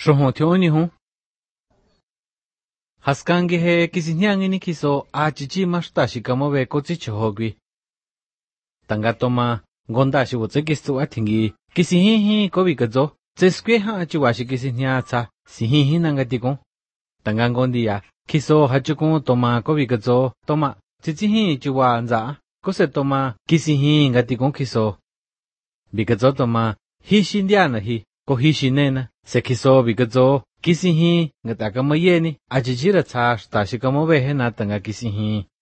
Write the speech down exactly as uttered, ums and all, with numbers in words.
Shoho thiếu ni hon. Haskange he kisinyang ni kiso a chichi mashta shikamobe kochi chhogwi. Tangatoma gonda shi wo tsekistu athingi kisihihi ko bikazo tseskwe ha chiwashi kisinya cha sihihi nangatikon. Tangangondia kiso hachukun toma ko bikazo toma chichihi chiwa nza kose toma kisihi ngatikon kiso. Bikazo toma hi shindiana hi ko hi shinena se kiso bikazo kisihi ngata kamaye ni ajichira cha sta shikamobe he na tanga kisihi